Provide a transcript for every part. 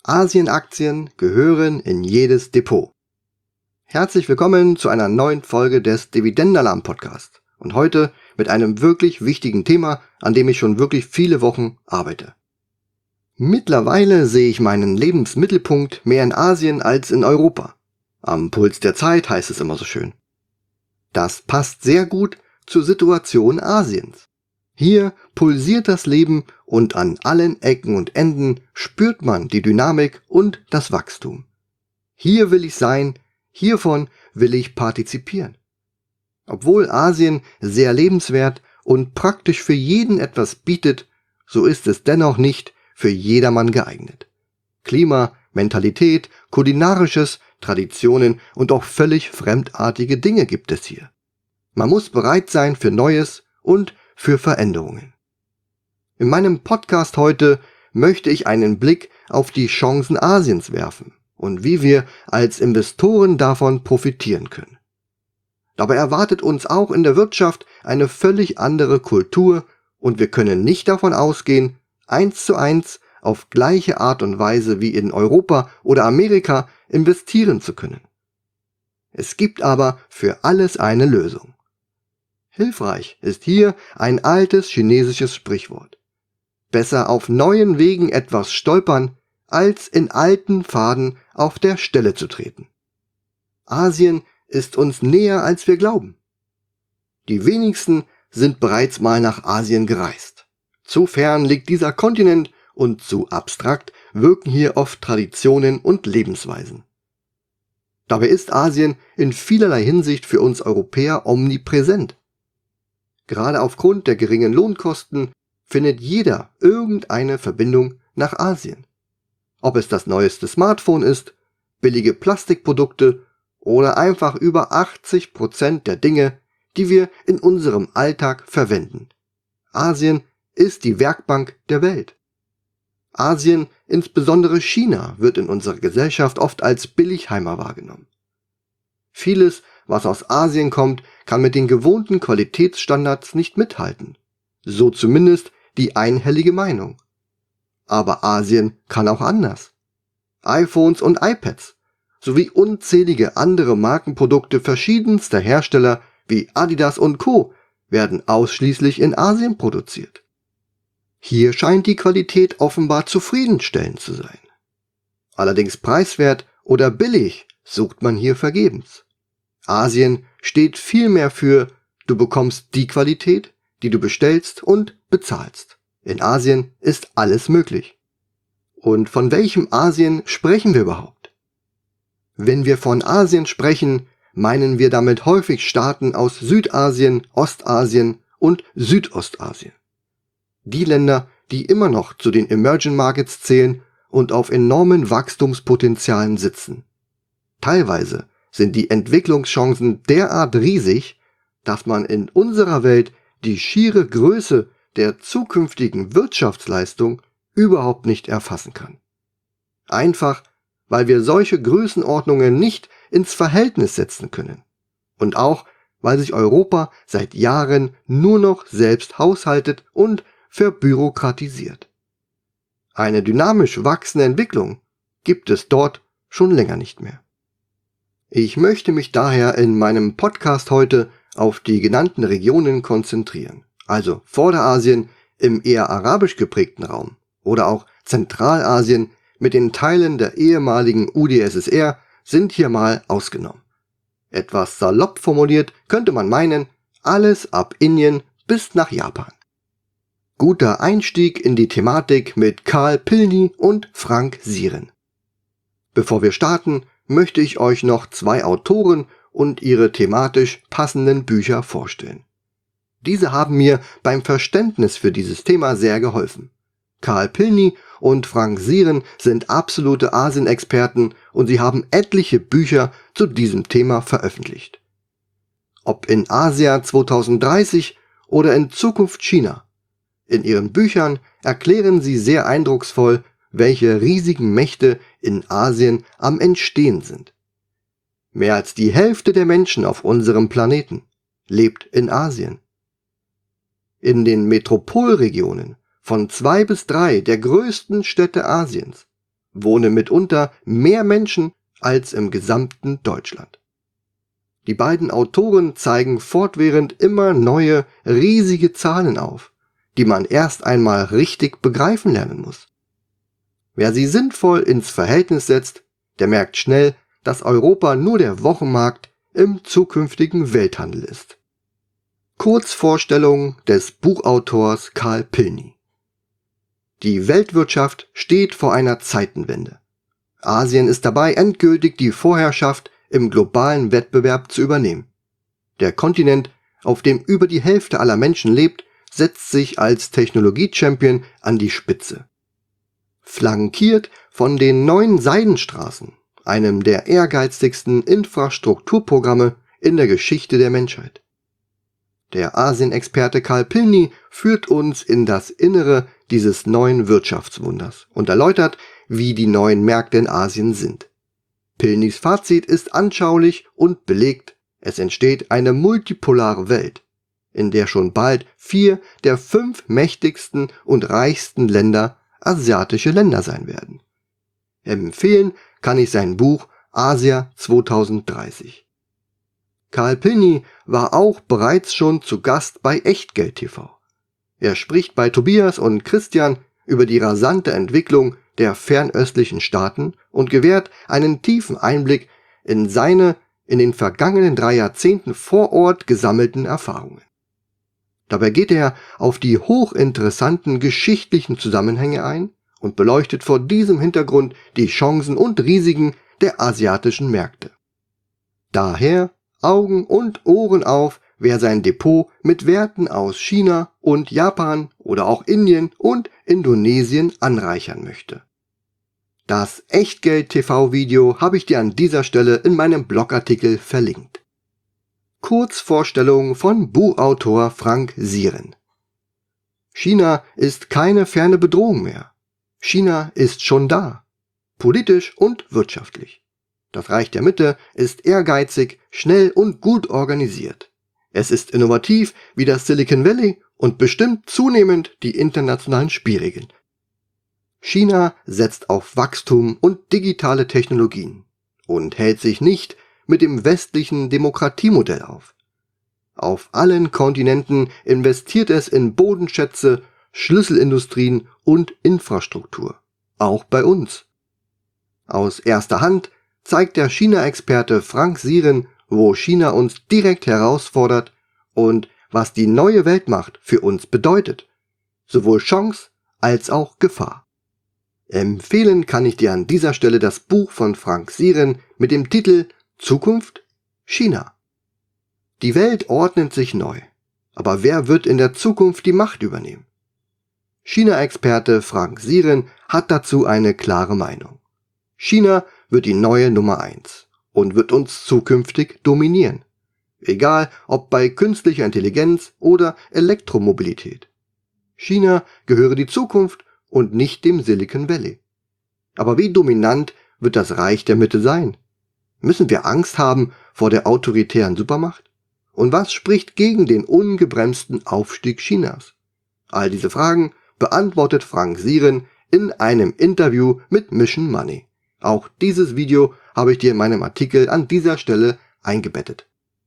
Asien-Aktien gehören in jedes Depot. Herzlich willkommen zu einer neuen Folge des Dividendenalarm-Podcast und heute mit einem wirklich wichtigen Thema, an dem ich schon wirklich viele Wochen arbeite. Mittlerweile sehe ich meinen Lebensmittelpunkt mehr in Asien als in Europa. Am Puls der Zeit heißt es immer so schön. Das passt sehr gut zur Situation Asiens. Hier pulsiert das Leben und an allen Ecken und Enden spürt man die Dynamik und das Wachstum. Hier will ich sein, hiervon will ich partizipieren. Obwohl Asien sehr lebenswert und praktisch für jeden etwas bietet, so ist es dennoch nicht für jedermann geeignet. Klima, Mentalität, kulinarisches, Traditionen und auch völlig fremdartige Dinge gibt es hier. Man muss bereit sein für Neues und für Veränderungen. In meinem Podcast heute möchte ich einen Blick auf die Chancen Asiens werfen und wie wir als Investoren davon profitieren können. Dabei erwartet uns auch in der Wirtschaft eine völlig andere Kultur und wir können nicht davon ausgehen, 1:1 auf gleiche Art und Weise wie in Europa oder Amerika investieren zu können. Es gibt aber für alles eine Lösung. Hilfreich ist hier ein altes chinesisches Sprichwort. Besser auf neuen Wegen etwas stolpern, als in alten Pfaden auf der Stelle zu treten. Asien ist uns näher, als wir glauben. Die wenigsten sind bereits mal nach Asien gereist. Zu fern liegt dieser Kontinent und zu abstrakt wirken hier oft Traditionen und Lebensweisen. Dabei ist Asien in vielerlei Hinsicht für uns Europäer omnipräsent. Gerade aufgrund der geringen Lohnkosten findet jeder irgendeine Verbindung nach Asien. Ob es das neueste Smartphone ist, billige Plastikprodukte oder einfach über 80% der Dinge, die wir in unserem Alltag verwenden. Asien ist die Werkbank der Welt. Asien, insbesondere China, wird in unserer Gesellschaft oft als Billigheimer wahrgenommen. Vieles, was aus Asien kommt, kann mit den gewohnten Qualitätsstandards nicht mithalten. So zumindest die einhellige Meinung. Aber Asien kann auch anders. iPhones und iPads sowie unzählige andere Markenprodukte verschiedenster Hersteller wie Adidas und Co. werden ausschließlich in Asien produziert. Hier scheint die Qualität offenbar zufriedenstellend zu sein. Allerdings preiswert oder billig sucht man hier vergebens. Asien steht vielmehr für, du bekommst die Qualität, die du bestellst und bezahlst. In Asien ist alles möglich. Und von welchem Asien sprechen wir überhaupt? Wenn wir von Asien sprechen, meinen wir damit häufig Staaten aus Südasien, Ostasien und Südostasien. Die Länder, die immer noch zu den Emerging Markets zählen und auf enormen Wachstumspotenzialen sitzen. Teilweise sind die Entwicklungschancen derart riesig, dass man in unserer Welt die schiere Größe der zukünftigen Wirtschaftsleistung überhaupt nicht erfassen kann. Einfach, weil wir solche Größenordnungen nicht ins Verhältnis setzen können. Und auch, weil sich Europa seit Jahren nur noch selbst haushaltet und verbürokratisiert. Eine dynamisch wachsende Entwicklung gibt es dort schon länger nicht mehr. Ich möchte mich daher in meinem Podcast heute auf die genannten Regionen konzentrieren, also Vorderasien im eher arabisch geprägten Raum oder auch Zentralasien mit den Teilen der ehemaligen UdSSR sind hier mal ausgenommen. Etwas salopp formuliert könnte man meinen, alles ab Indien bis nach Japan. Guter Einstieg in die Thematik mit Karl Pilny und Frank Sieren. Bevor wir starten, möchte ich euch noch 2 Autoren und ihre thematisch passenden Bücher vorstellen. Diese haben mir beim Verständnis für dieses Thema sehr geholfen. Karl Pilny und Frank Sieren sind absolute Asien-Experten und sie haben etliche Bücher zu diesem Thema veröffentlicht. Ob in Asia 2030 oder in Zukunft China. In ihren Büchern erklären sie sehr eindrucksvoll, welche riesigen Mächte in Asien am Entstehen sind. Mehr als die Hälfte der Menschen auf unserem Planeten lebt in Asien. In den Metropolregionen von 2 bis 3 der größten Städte Asiens wohnen mitunter mehr Menschen als im gesamten Deutschland. Die beiden Autoren zeigen fortwährend immer neue, riesige Zahlen auf, die man erst einmal richtig begreifen lernen muss. Wer sie sinnvoll ins Verhältnis setzt, der merkt schnell, dass Europa nur der Wochenmarkt im zukünftigen Welthandel ist. Kurzvorstellung des Buchautors Karl Pilny. Die Weltwirtschaft steht vor einer Zeitenwende. Asien ist dabei, endgültig die Vorherrschaft im globalen Wettbewerb zu übernehmen. Der Kontinent, auf dem über die Hälfte aller Menschen lebt, setzt sich als Technologie-Champion an die Spitze. Flankiert von den neuen Seidenstraßen, einem der ehrgeizigsten Infrastrukturprogramme in der Geschichte der Menschheit. Der Asien-Experte Karl Pilny führt uns in das Innere dieses neuen Wirtschaftswunders und erläutert, wie die neuen Märkte in Asien sind. Pilnys Fazit ist anschaulich und belegt, es entsteht eine multipolare Welt, in der schon bald 4 der 5 mächtigsten und reichsten Länder asiatische Länder sein werden. Empfehlen kann ich sein Buch Asia 2030. Karl Pilny war auch bereits schon zu Gast bei Echtgeld TV. Er spricht bei Tobias und Christian über die rasante Entwicklung der fernöstlichen Staaten und gewährt einen tiefen Einblick in seine in den vergangenen 3 Jahrzehnten vor Ort gesammelten Erfahrungen. Dabei geht er auf die hochinteressanten geschichtlichen Zusammenhänge ein und beleuchtet vor diesem Hintergrund die Chancen und Risiken der asiatischen Märkte. Daher Augen und Ohren auf, wer sein Depot mit Werten aus China und Japan oder auch Indien und Indonesien anreichern möchte. Das Echtgeld-TV-Video habe ich dir an dieser Stelle in meinem Blogartikel verlinkt. Kurzvorstellung von Buchautor Frank Sieren. China ist keine ferne Bedrohung mehr. China ist schon da, politisch und wirtschaftlich. Das Reich der Mitte ist ehrgeizig, schnell und gut organisiert. Es ist innovativ wie das Silicon Valley und bestimmt zunehmend die internationalen Spielregeln. China setzt auf Wachstum und digitale Technologien und hält sich nicht mit dem westlichen Demokratiemodell auf. Auf allen Kontinenten investiert es in Bodenschätze, Schlüsselindustrien und Infrastruktur. Auch bei uns. Aus erster Hand zeigt der China-Experte Frank Sieren, wo China uns direkt herausfordert und was die neue Weltmacht für uns bedeutet. Sowohl Chance als auch Gefahr. Empfehlen kann ich dir an dieser Stelle das Buch von Frank Sieren mit dem Titel Zukunft China. Die Welt ordnet sich neu. Aber wer wird in der Zukunft die Macht übernehmen? China-Experte Frank Sieren hat dazu eine klare Meinung. China wird die neue Nummer 1 und wird uns zukünftig dominieren. Egal ob bei künstlicher Intelligenz oder Elektromobilität. China gehöre die Zukunft und nicht dem Silicon Valley. Aber wie dominant wird das Reich der Mitte sein? Müssen wir Angst haben vor der autoritären Supermacht? Und was spricht gegen den ungebremsten Aufstieg Chinas? All diese Fragen beantwortet Frank Sieren in einem Interview mit Mission Money. Auch dieses Video habe ich dir in meinem Artikel an dieser Stelle eingebettet.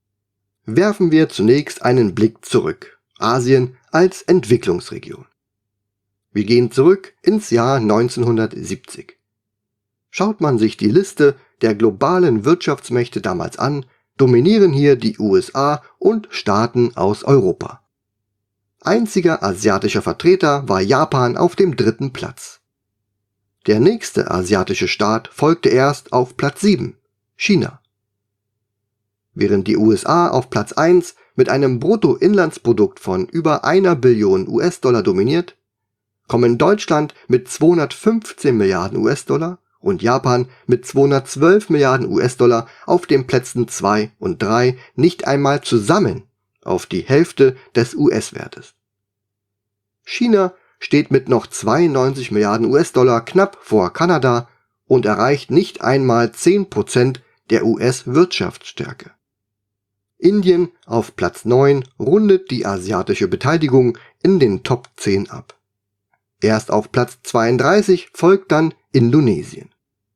Werfen wir zunächst einen Blick zurück. Asien als Entwicklungsregion. Wir gehen zurück ins Jahr 1970. Schaut man sich die Liste der globalen Wirtschaftsmächte damals an, dominieren hier die USA und Staaten aus Europa. Einziger asiatischer Vertreter war Japan auf dem 3. Platz. Der nächste asiatische Staat folgte erst auf Platz 7, China. Während die USA auf Platz 1 mit einem Bruttoinlandsprodukt von über 1 Billion US-Dollar dominiert, kommen Deutschland mit 215 Milliarden US-Dollar und Japan mit 212 Milliarden US-Dollar auf den Plätzen 2 und 3 nicht einmal zusammen auf die Hälfte des US-Wertes. China steht mit noch 92 Milliarden US-Dollar knapp vor Kanada und erreicht nicht einmal 10% der US-Wirtschaftsstärke. Indien auf Platz 9 rundet die asiatische Beteiligung in den Top 10 ab. Erst auf Platz 32 folgt dann Indonesien.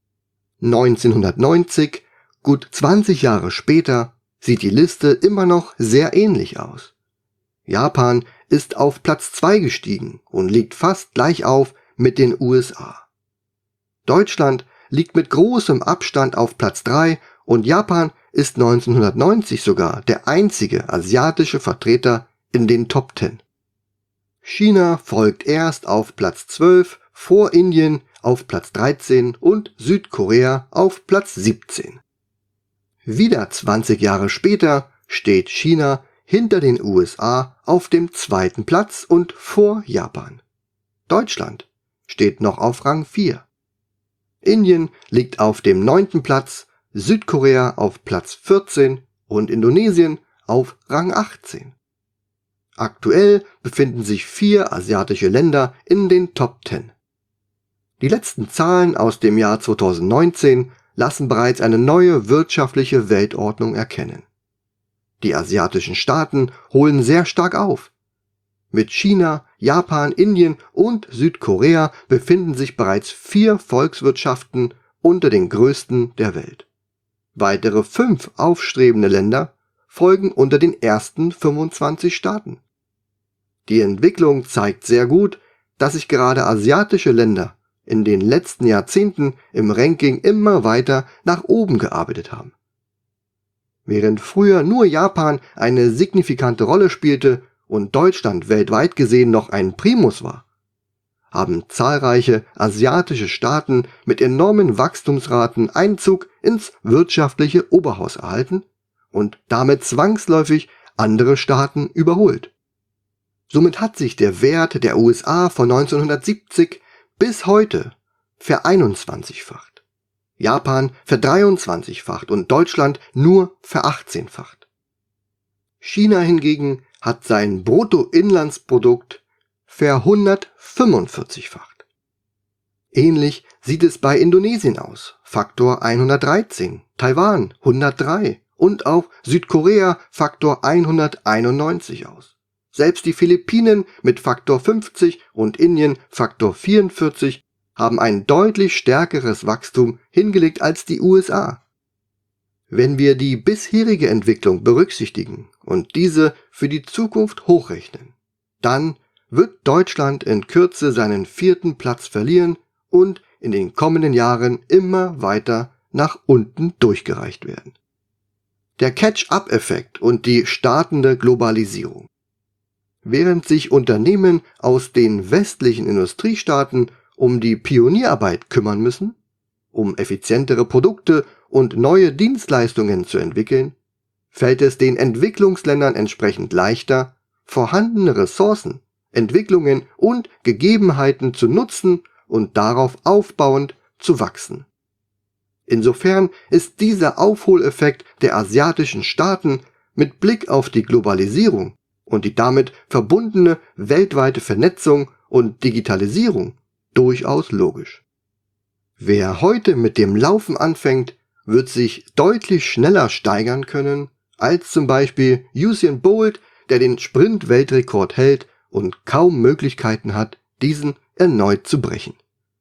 1990, gut 20 Jahre später, sieht die Liste immer noch sehr ähnlich aus. Japan ist auf Platz 2 gestiegen und liegt fast gleich auf mit den USA. Deutschland liegt mit großem Abstand auf Platz 3 und Japan ist 1990 sogar der einzige asiatische Vertreter in den Top 10. China folgt erst auf Platz 12, vor Indien auf Platz 13 und Südkorea auf Platz 17. Wieder 20 Jahre später steht China hinter den USA auf dem 2. Platz und vor Japan. Deutschland steht noch auf Rang 4. Indien liegt auf dem 9. Platz, Südkorea auf Platz 14 und Indonesien auf Rang 18. Aktuell befinden sich 4 asiatische Länder in den Top 10. Die letzten Zahlen aus dem Jahr 2019 lassen bereits eine neue wirtschaftliche Weltordnung erkennen. Die asiatischen Staaten holen sehr stark auf. Mit China, Japan, Indien und Südkorea befinden sich bereits 4 Volkswirtschaften unter den größten der Welt. Weitere 5 aufstrebende Länder folgen unter den ersten 25 Staaten. Die Entwicklung zeigt sehr gut, dass sich gerade asiatische Länder in den letzten Jahrzehnten im Ranking immer weiter nach oben gearbeitet haben. Während früher nur Japan eine signifikante Rolle spielte und Deutschland weltweit gesehen noch ein Primus war, haben zahlreiche asiatische Staaten mit enormen Wachstumsraten Einzug ins wirtschaftliche Oberhaus erhalten und damit zwangsläufig andere Staaten überholt. Somit hat sich der Wert der USA von 1970 bis heute ver-21-facht, Japan ver-23-facht und Deutschland nur ver-18-facht. China hingegen hat sein Bruttoinlandsprodukt ver-145-facht. Ähnlich sieht es bei Indonesien aus, Faktor 113, Taiwan 103 und auch Südkorea Faktor 191 aus. Selbst die Philippinen mit Faktor 50 und Indien Faktor 44 haben ein deutlich stärkeres Wachstum hingelegt als die USA. Wenn wir die bisherige Entwicklung berücksichtigen und diese für die Zukunft hochrechnen, dann wird Deutschland in Kürze seinen 4. Platz verlieren und in den kommenden Jahren immer weiter nach unten durchgereicht werden. Der Catch-up-Effekt und die startende Globalisierung. Während sich Unternehmen aus den westlichen Industriestaaten um die Pionierarbeit kümmern müssen, um effizientere Produkte und neue Dienstleistungen zu entwickeln, fällt es den Entwicklungsländern entsprechend leichter, vorhandene Ressourcen, Entwicklungen und Gegebenheiten zu nutzen und darauf aufbauend zu wachsen. Insofern ist dieser Aufholeffekt der asiatischen Staaten mit Blick auf die Globalisierung und die damit verbundene weltweite Vernetzung und Digitalisierung durchaus logisch. Wer heute mit dem Laufen anfängt, wird sich deutlich schneller steigern können als zum Beispiel Usain Bolt, der den Sprint-Weltrekord hält und kaum Möglichkeiten hat, diesen erneut zu brechen.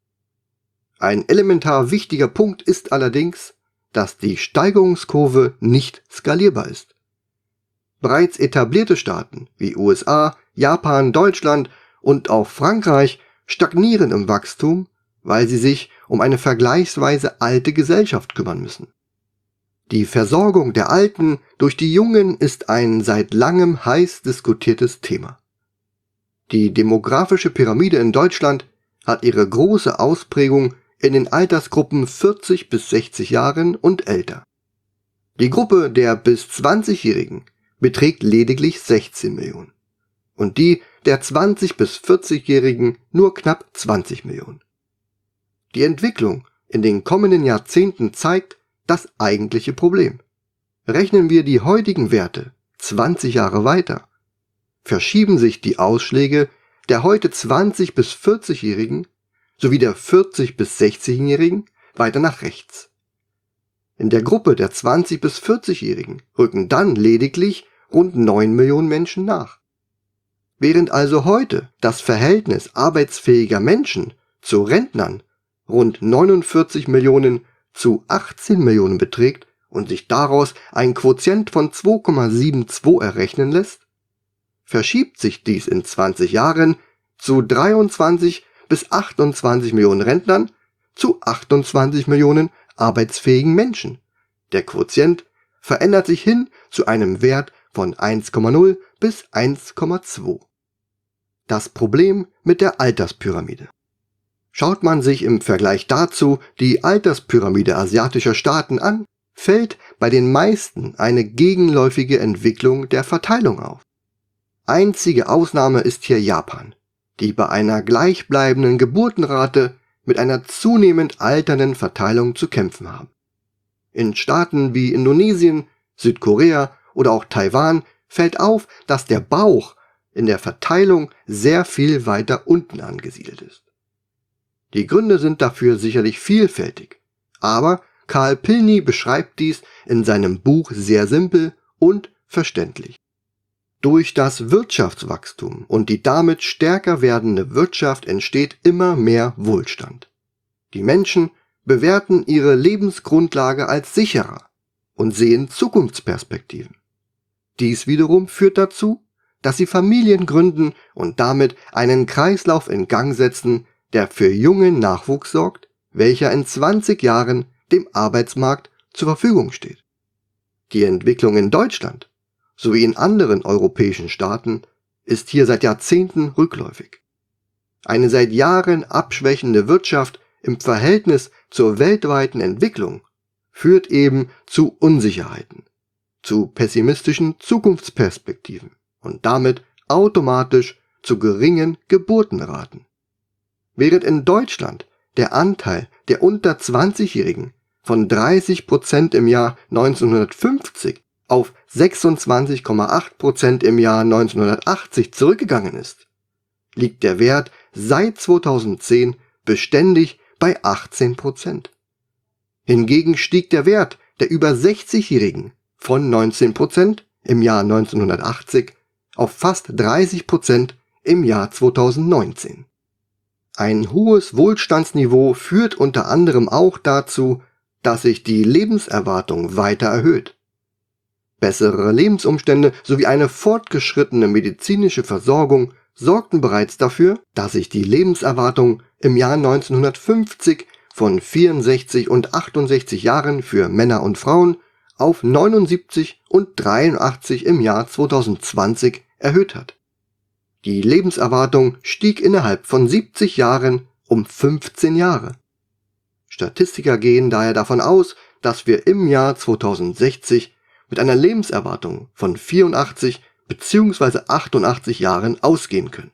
Ein elementar wichtiger Punkt ist allerdings, dass die Steigerungskurve nicht skalierbar ist. Bereits etablierte Staaten wie USA, Japan, Deutschland und auch Frankreich stagnieren im Wachstum, weil sie sich um eine vergleichsweise alte Gesellschaft kümmern müssen. Die Versorgung der Alten durch die Jungen ist ein seit langem heiß diskutiertes Thema. Die demografische Pyramide in Deutschland hat ihre große Ausprägung in den Altersgruppen 40 bis 60 Jahren und älter. Die Gruppe der bis 20-Jährigen beträgt lediglich 16 Millionen und die der 20 bis 40-Jährigen nur knapp 20 Millionen. Die Entwicklung in den kommenden Jahrzehnten zeigt das eigentliche Problem. Rechnen wir die heutigen Werte 20 Jahre weiter, verschieben sich die Ausschläge der heute 20 bis 40-Jährigen sowie der 40 bis 60-Jährigen weiter nach rechts. In der Gruppe der 20 bis 40-Jährigen rücken dann lediglich rund 9 Millionen Menschen nach. Während also heute das Verhältnis arbeitsfähiger Menschen zu Rentnern rund 49 Millionen zu 18 Millionen beträgt und sich daraus ein Quotient von 2,72 errechnen lässt, verschiebt sich dies in 20 Jahren zu 23 bis 28 Millionen Rentnern zu 28 Millionen arbeitsfähigen Menschen. Der Quotient verändert sich hin zu einem Wert von 1,0 bis 1,2. Das Problem mit der Alterspyramide. Schaut man sich im Vergleich dazu die Alterspyramide asiatischer Staaten an, fällt bei den meisten eine gegenläufige Entwicklung der Verteilung auf. Einzige Ausnahme ist hier Japan, die bei einer gleichbleibenden Geburtenrate mit einer zunehmend alternden Verteilung zu kämpfen haben. In Staaten wie Indonesien, Südkorea oder auch Taiwan fällt auf, dass der Bauch in der Verteilung sehr viel weiter unten angesiedelt ist. Die Gründe sind dafür sicherlich vielfältig, aber Karl Pilny beschreibt dies in seinem Buch sehr simpel und verständlich. Durch das Wirtschaftswachstum und die damit stärker werdende Wirtschaft entsteht immer mehr Wohlstand. Die Menschen bewerten ihre Lebensgrundlage als sicherer und sehen Zukunftsperspektiven. Dies wiederum führt dazu, dass sie Familien gründen und damit einen Kreislauf in Gang setzen, der für jungen Nachwuchs sorgt, welcher in 20 Jahren dem Arbeitsmarkt zur Verfügung steht. Die Entwicklung in Deutschland sowie in anderen europäischen Staaten ist hier seit Jahrzehnten rückläufig. Eine seit Jahren abschwächende Wirtschaft im Verhältnis zur weltweiten Entwicklung führt eben zu Unsicherheiten, zu pessimistischen Zukunftsperspektiven und damit automatisch zu geringen Geburtenraten. Während in Deutschland der Anteil der unter 20-Jährigen von 30% im Jahr 1950 auf 26,8% im Jahr 1980 zurückgegangen ist, liegt der Wert seit 2010 beständig bei 18%. Hingegen stieg der Wert der über 60-Jährigen von 19% im Jahr 1980 auf fast 30% im Jahr 2019. Ein hohes Wohlstandsniveau führt unter anderem auch dazu, dass sich die Lebenserwartung weiter erhöht. Bessere Lebensumstände sowie eine fortgeschrittene medizinische Versorgung sorgten bereits dafür, dass sich die Lebenserwartung im Jahr 1950 von 64 und 68 Jahren für Männer und Frauen auf 79 und 83 im Jahr 2020 erhöht hat. Die Lebenserwartung stieg innerhalb von 70 Jahren um 15 Jahre. Statistiker gehen daher davon aus, dass wir im Jahr 2060 mit einer Lebenserwartung von 84 bzw. 88 Jahren ausgehen können.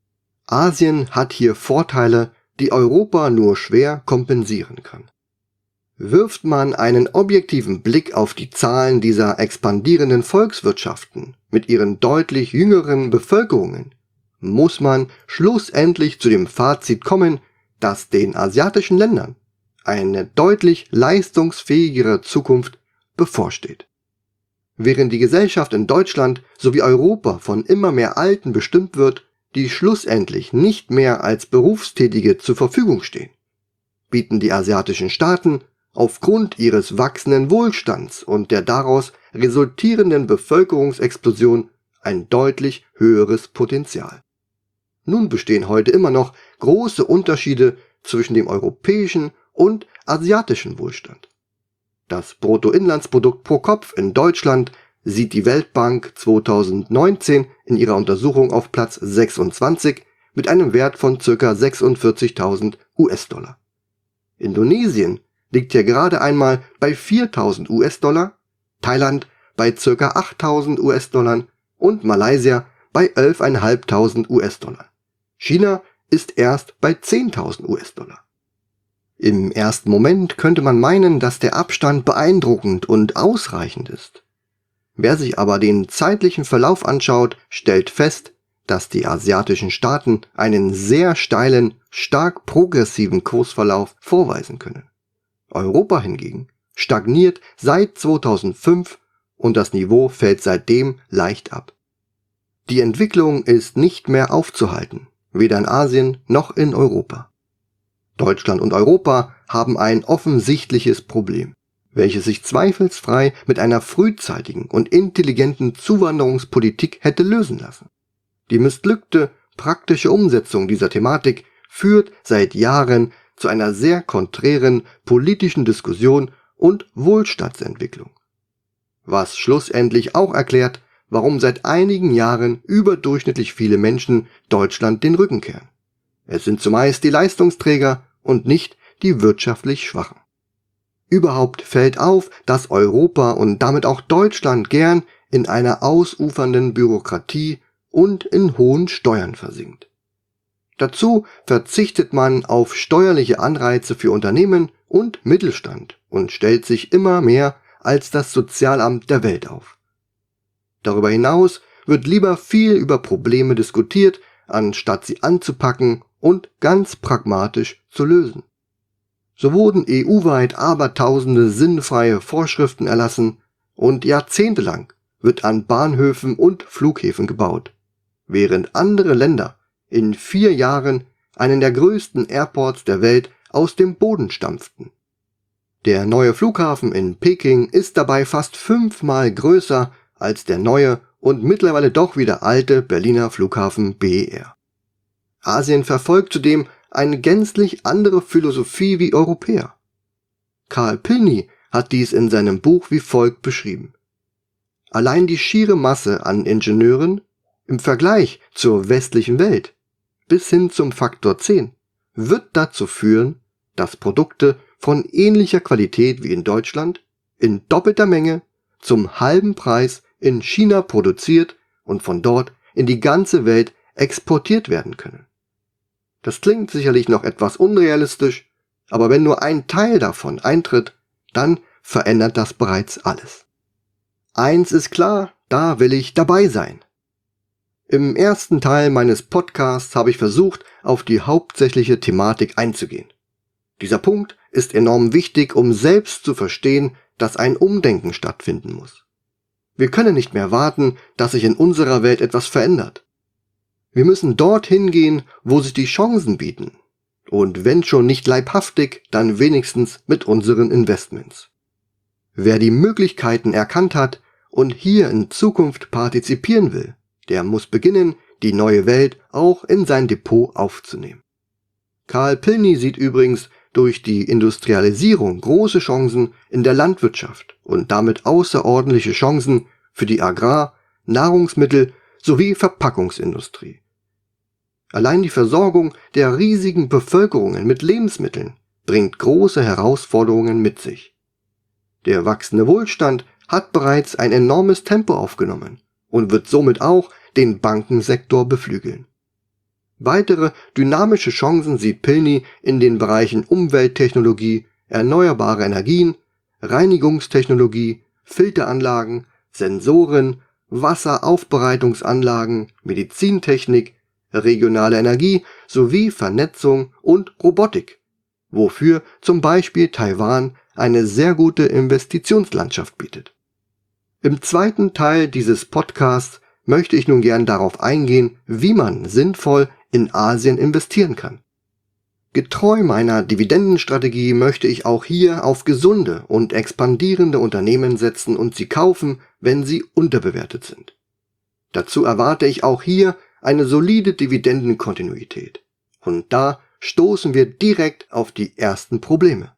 Asien hat hier Vorteile, die Europa nur schwer kompensieren kann. Wirft man einen objektiven Blick auf die Zahlen dieser expandierenden Volkswirtschaften mit ihren deutlich jüngeren Bevölkerungen, muss man schlussendlich zu dem Fazit kommen, dass den asiatischen Ländern eine deutlich leistungsfähigere Zukunft bevorsteht. Während die Gesellschaft in Deutschland sowie Europa von immer mehr Alten bestimmt wird, die schlussendlich nicht mehr als Berufstätige zur Verfügung stehen, bieten die asiatischen Staaten aufgrund ihres wachsenden Wohlstands und der daraus resultierenden Bevölkerungsexplosion ein deutlich höheres Potenzial. Nun bestehen heute immer noch große Unterschiede zwischen dem europäischen und asiatischen Wohlstand. Das Bruttoinlandsprodukt pro Kopf in Deutschland sieht die Weltbank 2019 in ihrer Untersuchung auf Platz 26 mit einem Wert von ca. 46.000 US-Dollar. Indonesien liegt hier gerade einmal bei 4.000 US-Dollar, Thailand bei ca. 8.000 US-Dollar und Malaysia bei 11.500 US-Dollar. China ist erst bei 10.000 US-Dollar. Im ersten Moment könnte man meinen, dass der Abstand beeindruckend und ausreichend ist. Wer sich aber den zeitlichen Verlauf anschaut, stellt fest, dass die asiatischen Staaten einen sehr steilen, stark progressiven Kursverlauf vorweisen können. Europa hingegen stagniert seit 2005 und das Niveau fällt seitdem leicht ab. Die Entwicklung ist nicht mehr aufzuhalten, weder in Asien noch in Europa. Deutschland und Europa haben ein offensichtliches Problem, welches sich zweifelsfrei mit einer frühzeitigen und intelligenten Zuwanderungspolitik hätte lösen lassen. Die missglückte praktische Umsetzung dieser Thematik führt seit Jahren zu einer sehr konträren politischen Diskussion und Wohlstandsentwicklung. Was schlussendlich auch erklärt, warum seit einigen Jahren überdurchschnittlich viele Menschen Deutschland den Rücken kehren. Es sind zumeist die Leistungsträger und nicht die wirtschaftlich Schwachen. Überhaupt fällt auf, dass Europa und damit auch Deutschland gern in einer ausufernden Bürokratie und in hohen Steuern versinkt. Dazu verzichtet man auf steuerliche Anreize für Unternehmen und Mittelstand und stellt sich immer mehr als das Sozialamt der Welt auf. Darüber hinaus wird lieber viel über Probleme diskutiert, anstatt sie anzupacken und ganz pragmatisch zu lösen. So wurden EU-weit abertausende sinnfreie Vorschriften erlassen und jahrzehntelang wird an Bahnhöfen und Flughäfen gebaut, während andere Länder in 4 Jahren einen der größten Airports der Welt aus dem Boden stampften. Der neue Flughafen in Peking ist dabei fast 5-mal größer als der neue und mittlerweile doch wieder alte Berliner Flughafen BER. Asien verfolgt zudem eine gänzlich andere Philosophie wie Europäer. Karl Pilny hat dies in seinem Buch wie folgt beschrieben. Allein die schiere Masse an Ingenieuren im Vergleich zur westlichen Welt bis hin zum Faktor 10 wird dazu führen, dass Produkte von ähnlicher Qualität wie in Deutschland in doppelter Menge zum halben Preis in China produziert und von dort in die ganze Welt exportiert werden können. Das klingt sicherlich noch etwas unrealistisch, aber wenn nur ein Teil davon eintritt, dann verändert das bereits alles. Eins ist klar, da will ich dabei sein. Im ersten Teil meines Podcasts habe ich versucht, auf die hauptsächliche Thematik einzugehen. Dieser Punkt ist enorm wichtig, um selbst zu verstehen, dass ein Umdenken stattfinden muss. Wir können nicht mehr warten, dass sich in unserer Welt etwas verändert. Wir müssen dorthin gehen, wo sich die Chancen bieten. Und wenn schon nicht leibhaftig, dann wenigstens mit unseren Investments. Wer die Möglichkeiten erkannt hat und hier in Zukunft partizipieren will, der muss beginnen, die neue Welt auch in sein Depot aufzunehmen. Karl Pilny sieht übrigens durch die Industrialisierung große Chancen in der Landwirtschaft und damit außerordentliche Chancen für die Agrar-, Nahrungsmittel- sowie Verpackungsindustrie. Allein die Versorgung der riesigen Bevölkerungen mit Lebensmitteln bringt große Herausforderungen mit sich. Der wachsende Wohlstand hat bereits ein enormes Tempo aufgenommen und wird somit auch den Bankensektor beflügeln. Weitere dynamische Chancen sieht Pilny in den Bereichen Umwelttechnologie, erneuerbare Energien, Reinigungstechnologie, Filteranlagen, Sensoren, Wasseraufbereitungsanlagen, Medizintechnik, regionale Energie sowie Vernetzung und Robotik, wofür zum Beispiel Taiwan eine sehr gute Investitionslandschaft bietet. Im zweiten Teil dieses Podcasts möchte ich nun gern darauf eingehen, wie man sinnvoll in Asien investieren kann. Getreu meiner Dividendenstrategie möchte ich auch hier auf gesunde und expandierende Unternehmen setzen und sie kaufen, wenn sie unterbewertet sind. Dazu erwarte ich auch hier eine solide Dividendenkontinuität. Und da stoßen wir direkt auf die ersten Probleme.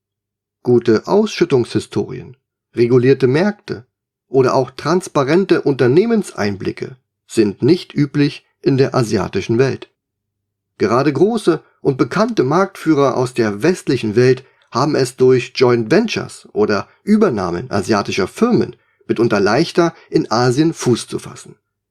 Gute Ausschüttungshistorien, regulierte Märkte oder auch transparente Unternehmenseinblicke sind nicht üblich in der asiatischen Welt. Gerade große und bekannte Marktführer aus der westlichen Welt haben es durch Joint Ventures oder Übernahmen asiatischer Firmen mitunter leichter in Asien Fuß zu fassen.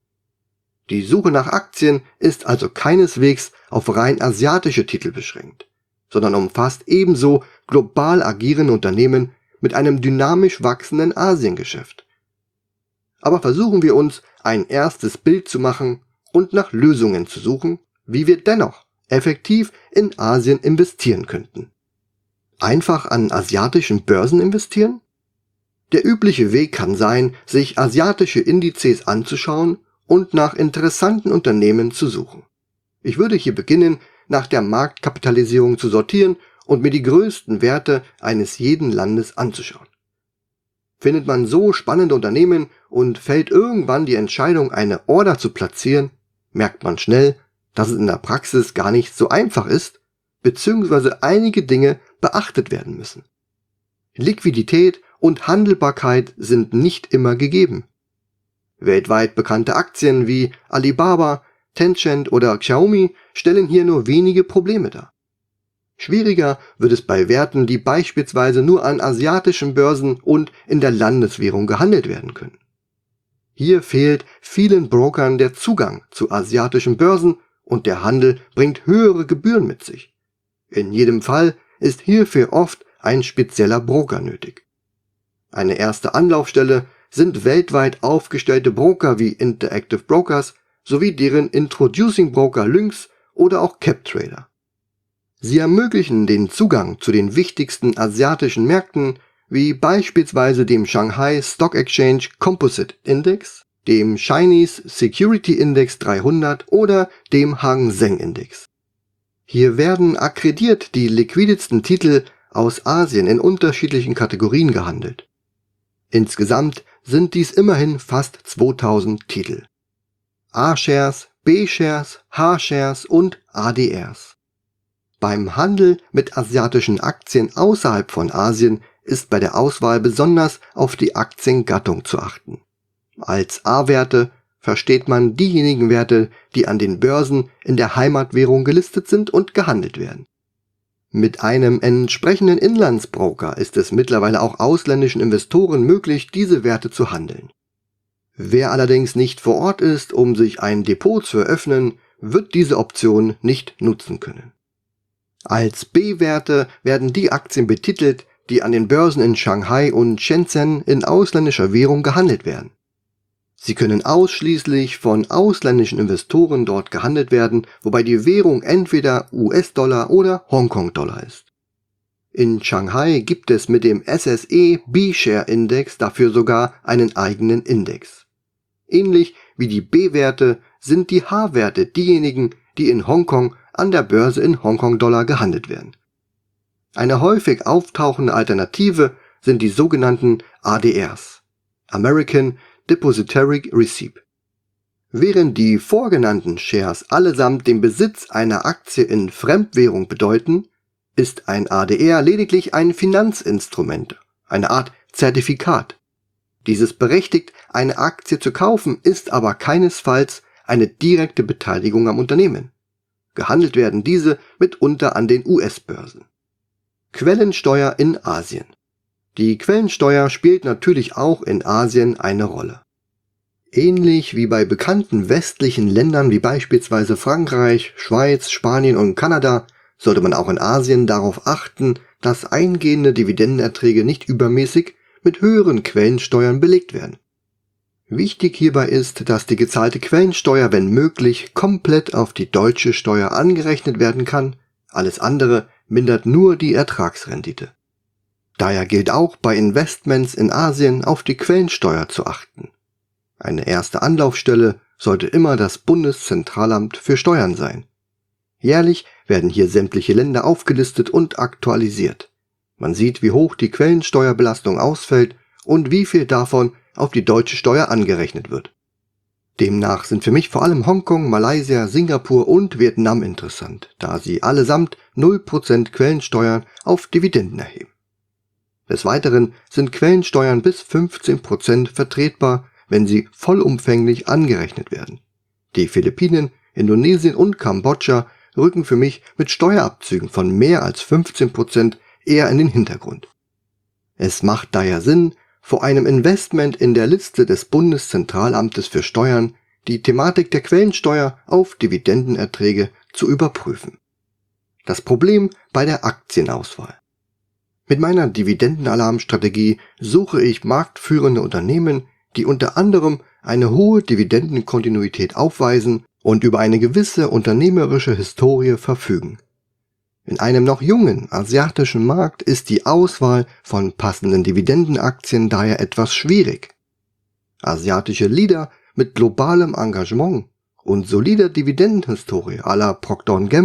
Die Suche nach Aktien ist also keineswegs auf rein asiatische Titel beschränkt, sondern umfasst ebenso global agierende Unternehmen mit einem dynamisch wachsenden Asiengeschäft. Aber versuchen wir uns ein erstes Bild zu machen und nach Lösungen zu suchen, wie wir dennoch effektiv in Asien investieren könnten. Einfach an asiatischen Börsen investieren? Der übliche Weg kann sein, sich asiatische Indizes anzuschauen und nach interessanten Unternehmen zu suchen. Ich würde hier beginnen nach der Marktkapitalisierung zu sortieren und mir die größten Werte eines jeden Landes anzuschauen. Findet man so spannende Unternehmen und fällt irgendwann die Entscheidung, eine Order zu platzieren, merkt man schnell, dass es in der Praxis gar nicht so einfach ist, beziehungsweise einige Dinge beachtet werden müssen. Liquidität und Handelbarkeit sind nicht immer gegeben. Weltweit bekannte Aktien wie Alibaba, Tencent oder Xiaomi stellen hier nur wenige Probleme dar. Schwieriger wird es bei Werten, die beispielsweise nur an asiatischen Börsen und in der Landeswährung gehandelt werden können. Hier fehlt vielen Brokern der Zugang zu asiatischen Börsen und der Handel bringt höhere Gebühren mit sich. In jedem Fall ist hierfür oft ein spezieller Broker nötig. Eine erste Anlaufstelle sind weltweit aufgestellte Broker wie Interactive Brokers sowie deren Introducing Broker Lynx oder auch CapTrader. Sie ermöglichen den Zugang zu den wichtigsten asiatischen Märkten wie beispielsweise dem Shanghai Stock Exchange Composite Index, dem Chinese Security Index 300 oder dem Hang Seng Index. Hier werden akkreditiert die liquidesten Titel aus Asien in unterschiedlichen Kategorien gehandelt. Insgesamt sind dies immerhin fast 2000 Titel. A-Shares, B-Shares, H-Shares und ADRs. Beim Handel mit asiatischen Aktien außerhalb von Asien ist bei der Auswahl besonders auf die Aktiengattung zu achten. Als A-Werte versteht man diejenigen Werte, die an den Börsen in der Heimatwährung gelistet sind und gehandelt werden. Mit einem entsprechenden Inlandsbroker ist es mittlerweile auch ausländischen Investoren möglich, diese Werte zu handeln. Wer allerdings nicht vor Ort ist, um sich ein Depot zu eröffnen, wird diese Option nicht nutzen können. Als B-Werte werden die Aktien betitelt, die an den Börsen in Shanghai und Shenzhen in ausländischer Währung gehandelt werden. Sie können ausschließlich von ausländischen Investoren dort gehandelt werden, wobei die Währung entweder US-Dollar oder Hongkong-Dollar ist. In Shanghai gibt es mit dem SSE B-Share Index dafür sogar einen eigenen Index. Ähnlich wie die B-Werte sind die H-Werte diejenigen, die in Hongkong an der Börse in Hongkong-Dollar gehandelt werden. Eine häufig auftauchende Alternative sind die sogenannten ADRs, American Depositary Receipt. Während die vorgenannten Shares allesamt den Besitz einer Aktie in Fremdwährung bedeuten, ist ein ADR lediglich ein Finanzinstrument, eine Art Zertifikat. Dieses berechtigt, eine Aktie zu kaufen, ist aber keinesfalls eine direkte Beteiligung am Unternehmen. Gehandelt werden diese mitunter an den US-Börsen. Quellensteuer in Asien. Die Quellensteuer spielt natürlich auch in Asien eine Rolle. Ähnlich wie bei bekannten westlichen Ländern wie beispielsweise Frankreich, Schweiz, Spanien und Kanada sollte man auch in Asien darauf achten, dass eingehende Dividendenerträge nicht übermäßig mit höheren Quellensteuern belegt werden. Wichtig hierbei ist, dass die gezahlte Quellensteuer, wenn möglich, komplett auf die deutsche Steuer angerechnet werden kann, alles andere mindert nur die Ertragsrendite. Daher gilt auch bei Investments in Asien auf die Quellensteuer zu achten. Eine erste Anlaufstelle sollte immer das Bundeszentralamt für Steuern sein. Jährlich werden hier sämtliche Länder aufgelistet und aktualisiert. Man sieht, wie hoch die Quellensteuerbelastung ausfällt und wie viel davon auf die deutsche Steuer angerechnet wird. Demnach sind für mich vor allem Hongkong, Malaysia, Singapur und Vietnam interessant, da sie allesamt 0% Quellensteuern auf Dividenden erheben. Des Weiteren sind Quellensteuern bis 15% vertretbar, wenn sie vollumfänglich angerechnet werden. Die Philippinen, Indonesien und Kambodscha rücken für mich mit Steuerabzügen von mehr als 15% eher in den Hintergrund. Es macht daher Sinn, vor einem Investment in der Liste des Bundeszentralamtes für Steuern die Thematik der Quellensteuer auf Dividendenerträge zu überprüfen. Das Problem bei der Aktienauswahl. Mit meiner Dividendenalarmstrategie suche ich marktführende Unternehmen, die unter anderem eine hohe Dividendenkontinuität aufweisen und über eine gewisse unternehmerische Historie verfügen. In einem noch jungen asiatischen Markt ist die Auswahl von passenden Dividendenaktien daher etwas schwierig. Asiatische Leader mit globalem Engagement und solider Dividendenhistorie à la Procter & Gamble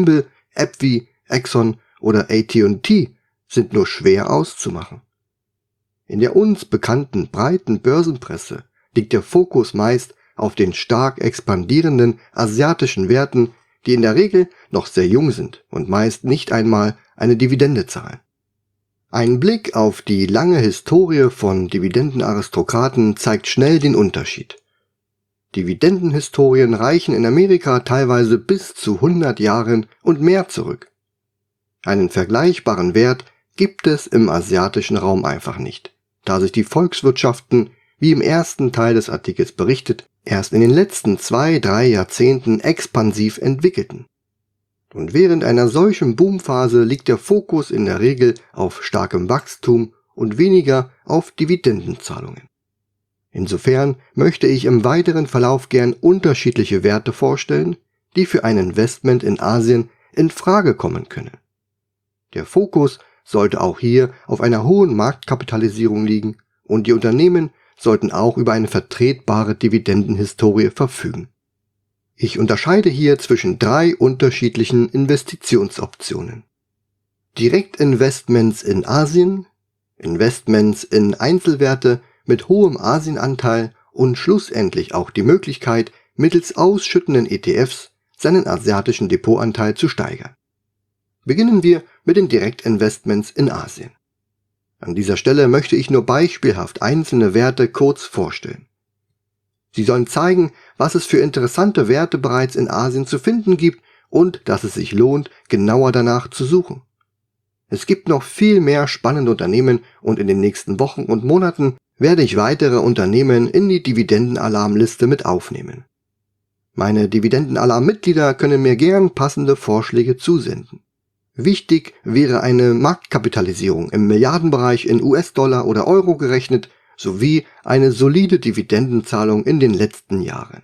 AbbVie, Exxon oder AT&T sind nur schwer auszumachen. In der uns bekannten breiten Börsenpresse liegt der Fokus meist auf den stark expandierenden asiatischen Werten, die in der Regel noch sehr jung sind und meist nicht einmal eine Dividende zahlen. Ein Blick auf die lange Historie von Dividendenaristokraten zeigt schnell den Unterschied. Dividendenhistorien reichen in Amerika teilweise bis zu 100 Jahren und mehr zurück. Einen vergleichbaren Wert gibt es im asiatischen Raum einfach nicht, da sich die Volkswirtschaften, wie im ersten Teil des Artikels berichtet, erst in den letzten 2-3 Jahrzehnten expansiv entwickelten. Und während einer solchen Boomphase liegt der Fokus in der Regel auf starkem Wachstum und weniger auf Dividendenzahlungen. Insofern möchte ich im weiteren Verlauf gern unterschiedliche Werte vorstellen, die für ein Investment in Asien in Frage kommen können. Der Fokus sollte auch hier auf einer hohen Marktkapitalisierung liegen und die Unternehmen sollten auch über eine vertretbare Dividendenhistorie verfügen. Ich unterscheide hier zwischen 3 unterschiedlichen Investitionsoptionen. Direktinvestments in Asien, Investments in Einzelwerte mit hohem Asienanteil und schlussendlich auch die Möglichkeit, mittels ausschüttenden ETFs seinen asiatischen Depotanteil zu steigern. Beginnen wir mit den Direktinvestments in Asien. An dieser Stelle möchte ich nur beispielhaft einzelne Werte kurz vorstellen. Sie sollen zeigen, was es für interessante Werte bereits in Asien zu finden gibt und dass es sich lohnt, genauer danach zu suchen. Es gibt noch viel mehr spannende Unternehmen und in den nächsten Wochen und Monaten werde ich weitere Unternehmen in die Dividendenalarmliste mit aufnehmen. Meine Dividendenalarm-Mitglieder können mir gern passende Vorschläge zusenden. Wichtig wäre eine Marktkapitalisierung im Milliardenbereich in US-Dollar oder Euro gerechnet, sowie eine solide Dividendenzahlung in den letzten Jahren.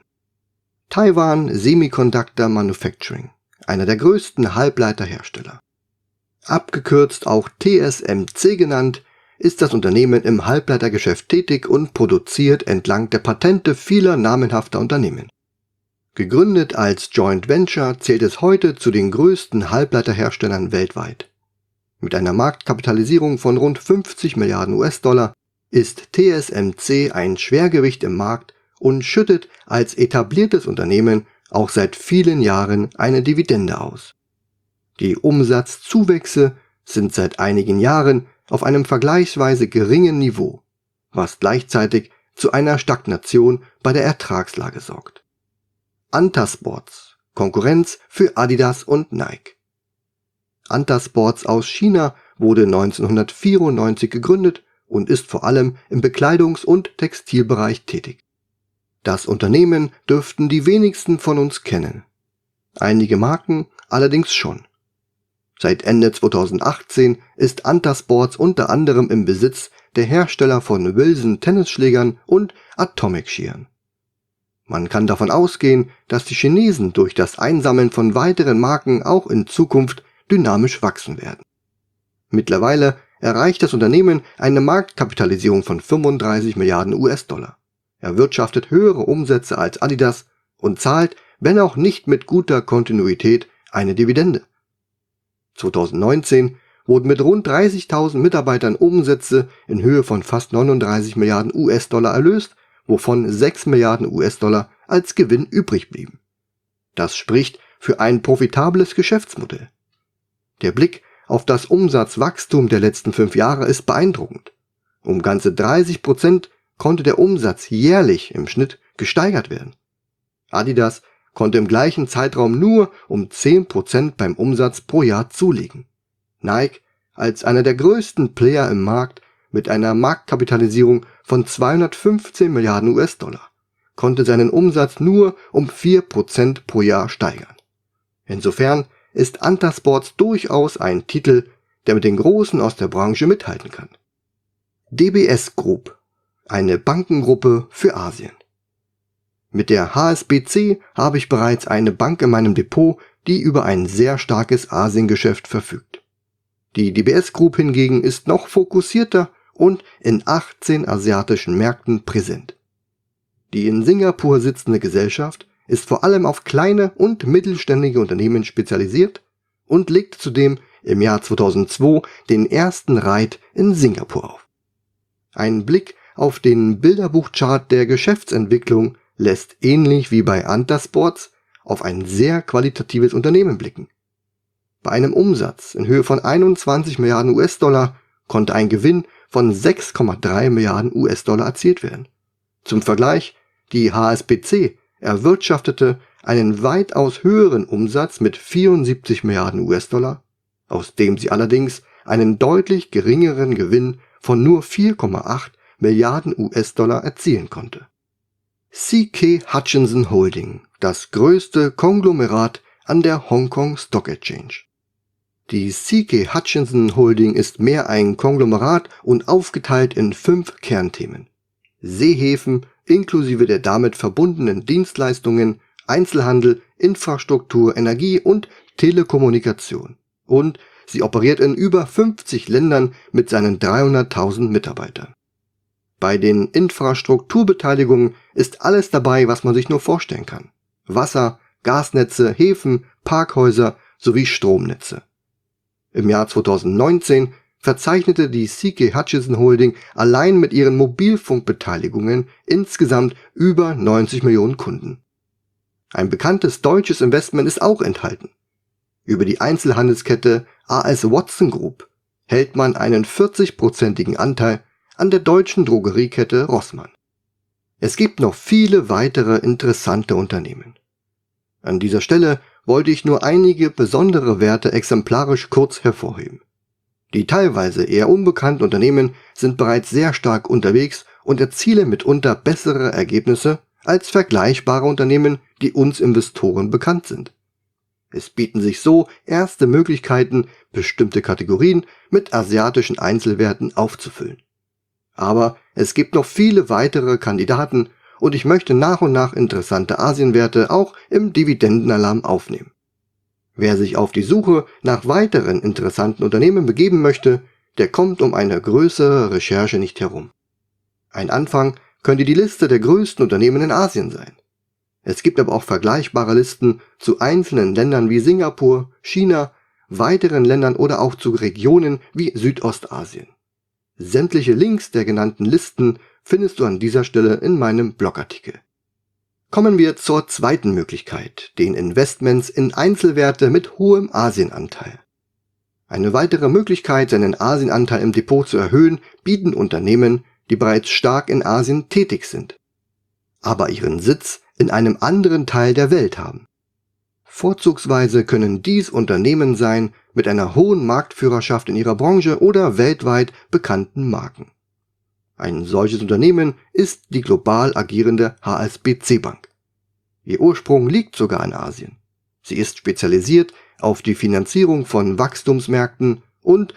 Taiwan Semiconductor Manufacturing, einer der größten Halbleiterhersteller. Abgekürzt auch TSMC genannt, ist das Unternehmen im Halbleitergeschäft tätig und produziert entlang der Patente vieler namenhafter Unternehmen. Gegründet als Joint Venture zählt es heute zu den größten Halbleiterherstellern weltweit. Mit einer Marktkapitalisierung von rund 50 Milliarden US-Dollar ist TSMC ein Schwergewicht im Markt und schüttet als etabliertes Unternehmen auch seit vielen Jahren eine Dividende aus. Die Umsatzzuwächse sind seit einigen Jahren auf einem vergleichsweise geringen Niveau, was gleichzeitig zu einer Stagnation bei der Ertragslage sorgt. Anta Sports, Konkurrenz für Adidas und Nike. Anta Sports aus China wurde 1994 gegründet und ist vor allem im Bekleidungs- und Textilbereich tätig. Das Unternehmen dürften die wenigsten von uns kennen. Einige Marken allerdings schon. Seit Ende 2018 ist Anta Sports unter anderem im Besitz der Hersteller von Wilson Tennisschlägern und Atomic Scheren. Man kann davon ausgehen, dass die Chinesen durch das Einsammeln von weiteren Marken auch in Zukunft dynamisch wachsen werden. Mittlerweile erreicht das Unternehmen eine Marktkapitalisierung von 35 Milliarden US-Dollar, erwirtschaftet höhere Umsätze als Adidas und zahlt, wenn auch nicht mit guter Kontinuität, eine Dividende. 2019 wurden mit rund 30.000 Mitarbeitern Umsätze in Höhe von fast 39 Milliarden US-Dollar erlöst, wovon 6 Milliarden US-Dollar als Gewinn übrig blieben. Das spricht für ein profitables Geschäftsmodell. Der Blick auf das Umsatzwachstum der letzten 5 Jahre ist beeindruckend. Um ganze 30% konnte der Umsatz jährlich im Schnitt gesteigert werden. Adidas konnte im gleichen Zeitraum nur um 10% beim Umsatz pro Jahr zulegen. Nike, als einer der größten Player im Markt mit einer Marktkapitalisierung von 215 Milliarden US-Dollar, konnte seinen Umsatz nur um 4% pro Jahr steigern. Insofern ist Anta Sports durchaus ein Titel, der mit den Großen aus der Branche mithalten kann. DBS Group, eine Bankengruppe für Asien. Mit der HSBC habe ich bereits eine Bank in meinem Depot, die über ein sehr starkes Asiengeschäft verfügt. Die DBS Group hingegen ist noch fokussierter und in 18 asiatischen Märkten präsent. Die in Singapur sitzende Gesellschaft ist vor allem auf kleine und mittelständige Unternehmen spezialisiert und legte zudem im Jahr 2002 den ersten Raid in Singapur auf. Ein Blick auf den Bilderbuchchart der Geschäftsentwicklung lässt ähnlich wie bei Antasports auf ein sehr qualitatives Unternehmen blicken. Bei einem Umsatz in Höhe von 21 Milliarden US-Dollar konnte ein Gewinn von 6,3 Milliarden US-Dollar erzielt werden. Zum Vergleich, die HSBC erwirtschaftete einen weitaus höheren Umsatz mit 74 Milliarden US-Dollar, aus dem sie allerdings einen deutlich geringeren Gewinn von nur 4,8 Milliarden US-Dollar erzielen konnte. CK Hutchison Holding, das größte Konglomerat an der Hong Kong Stock Exchange. Die CK Hutchison Holding ist mehr ein Konglomerat und aufgeteilt in 5 Kernthemen. Seehäfen inklusive der damit verbundenen Dienstleistungen, Einzelhandel, Infrastruktur, Energie und Telekommunikation. Und sie operiert in über 50 Ländern mit seinen 300.000 Mitarbeitern. Bei den Infrastrukturbeteiligungen ist alles dabei, was man sich nur vorstellen kann. Wasser, Gasnetze, Häfen, Parkhäuser sowie Stromnetze. Im Jahr 2019 verzeichnete die CK Hutchison Holding allein mit ihren Mobilfunkbeteiligungen insgesamt über 90 Millionen Kunden. Ein bekanntes deutsches Investment ist auch enthalten. Über die Einzelhandelskette A.S. Watson Group hält man einen 40-prozentigen Anteil an der deutschen Drogeriekette Rossmann. Es gibt noch viele weitere interessante Unternehmen. An dieser Stelle wollte ich nur einige besondere Werte exemplarisch kurz hervorheben. Die teilweise eher unbekannten Unternehmen sind bereits sehr stark unterwegs und erzielen mitunter bessere Ergebnisse als vergleichbare Unternehmen, die uns Investoren bekannt sind. Es bieten sich so erste Möglichkeiten, bestimmte Kategorien mit asiatischen Einzelwerten aufzufüllen. Aber es gibt noch viele weitere Kandidaten und ich möchte nach und nach interessante Asienwerte auch im Dividendenalarm aufnehmen. Wer sich auf die Suche nach weiteren interessanten Unternehmen begeben möchte, der kommt um eine größere Recherche nicht herum. Ein Anfang könnte die Liste der größten Unternehmen in Asien sein. Es gibt aber auch vergleichbare Listen zu einzelnen Ländern wie Singapur, China, weiteren Ländern oder auch zu Regionen wie Südostasien. Sämtliche Links der genannten Listen findest du an dieser Stelle in meinem Blogartikel. Kommen wir zur zweiten Möglichkeit, den Investments in Einzelwerte mit hohem Asienanteil. Eine weitere Möglichkeit, seinen Asienanteil im Depot zu erhöhen, bieten Unternehmen, die bereits stark in Asien tätig sind, aber ihren Sitz in einem anderen Teil der Welt haben. Vorzugsweise können dies Unternehmen sein mit einer hohen Marktführerschaft in ihrer Branche oder weltweit bekannten Marken. Ein solches Unternehmen ist die global agierende HSBC Bank. Ihr Ursprung liegt sogar in Asien. Sie ist spezialisiert auf die Finanzierung von Wachstumsmärkten und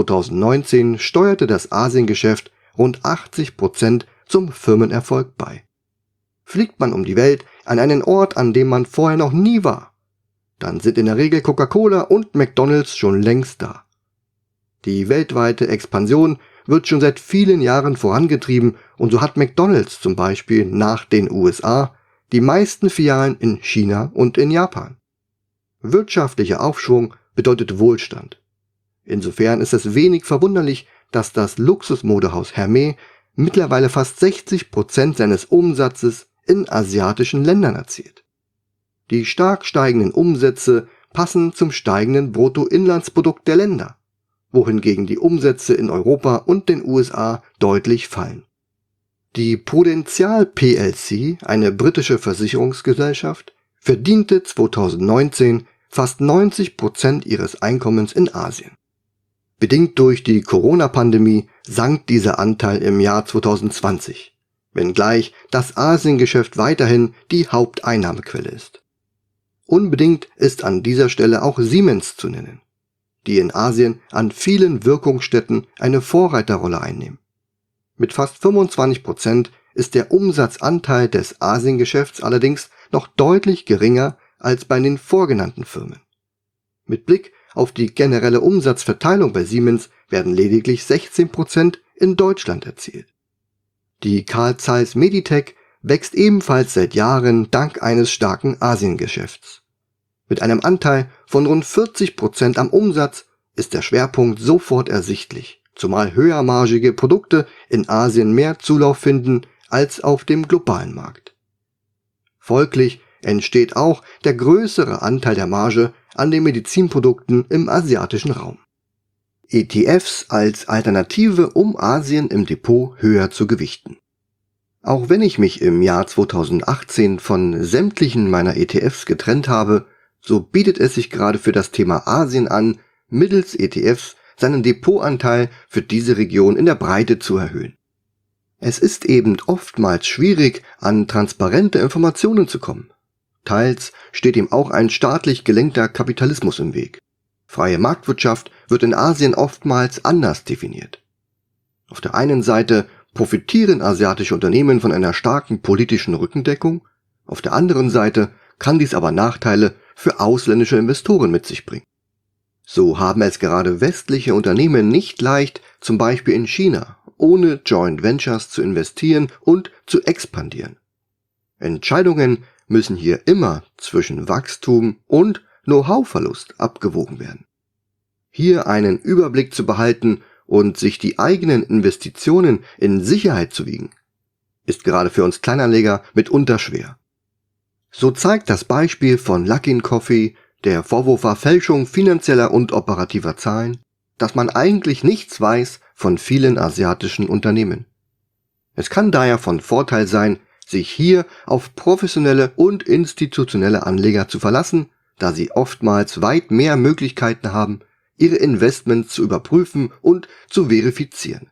2019 steuerte das Asiengeschäft rund 80% zum Firmenerfolg bei. Fliegt man um die Welt an einen Ort, an dem man vorher noch nie war, dann sind in der Regel Coca-Cola und McDonald's schon längst da. Die weltweite Expansion wird schon seit vielen Jahren vorangetrieben und so hat McDonald's zum Beispiel nach den USA die meisten Filialen in China und in Japan. Wirtschaftlicher Aufschwung bedeutet Wohlstand. Insofern ist es wenig verwunderlich, dass das Luxusmodehaus Hermès mittlerweile fast 60% seines Umsatzes in asiatischen Ländern erzielt. Die stark steigenden Umsätze passen zum steigenden Bruttoinlandsprodukt der Länder, wohingegen die Umsätze in Europa und den USA deutlich fallen. Die Prudential plc, eine britische Versicherungsgesellschaft, verdiente 2019 fast 90% ihres Einkommens in Asien. Bedingt durch die Corona-Pandemie sank dieser Anteil im Jahr 2020, wenngleich das Asiengeschäft weiterhin die Haupteinnahmequelle ist. Unbedingt ist an dieser Stelle auch Siemens zu nennen, die in Asien an vielen Wirkungsstätten eine Vorreiterrolle einnehmen. Mit fast 25% ist der Umsatzanteil des Asiengeschäfts allerdings noch deutlich geringer als bei den vorgenannten Firmen. Mit Blick auf die generelle Umsatzverteilung bei Siemens werden lediglich 16% in Deutschland erzielt. Die Carl Zeiss Meditec wächst ebenfalls seit Jahren dank eines starken Asiengeschäfts. Mit einem Anteil von rund 40% am Umsatz ist der Schwerpunkt sofort ersichtlich, zumal höhermargige Produkte in Asien mehr Zulauf finden als auf dem globalen Markt. Folglich entsteht auch der größere Anteil der Marge an den Medizinprodukten im asiatischen Raum. ETFs als Alternative, um Asien im Depot höher zu gewichten. Auch wenn ich mich im Jahr 2018 von sämtlichen meiner ETFs getrennt habe, so bietet es sich gerade für das Thema Asien an, mittels ETFs seinen Depotanteil für diese Region in der Breite zu erhöhen. Es ist eben oftmals schwierig, an transparente Informationen zu kommen. Teils steht ihm auch ein staatlich gelenkter Kapitalismus im Weg. Freie Marktwirtschaft wird in Asien oftmals anders definiert. Auf der einen Seite profitieren asiatische Unternehmen von einer starken politischen Rückendeckung, auf der anderen Seite kann dies aber Nachteile für ausländische Investoren mit sich bringen. So haben es gerade westliche Unternehmen nicht leicht, zum Beispiel in China, ohne Joint Ventures zu investieren und zu expandieren. Entscheidungen müssen hier immer zwischen Wachstum und Know-how-Verlust abgewogen werden. Hier einen Überblick zu behalten und sich die eigenen Investitionen in Sicherheit zu wiegen, ist gerade für uns Kleinanleger mitunter schwer. So zeigt das Beispiel von Luckin Coffee, der Vorwurf war Fälschung finanzieller und operativer Zahlen, dass man eigentlich nichts weiß von vielen asiatischen Unternehmen. Es kann daher von Vorteil sein, sich hier auf professionelle und institutionelle Anleger zu verlassen, da sie oftmals weit mehr Möglichkeiten haben, ihre Investments zu überprüfen und zu verifizieren.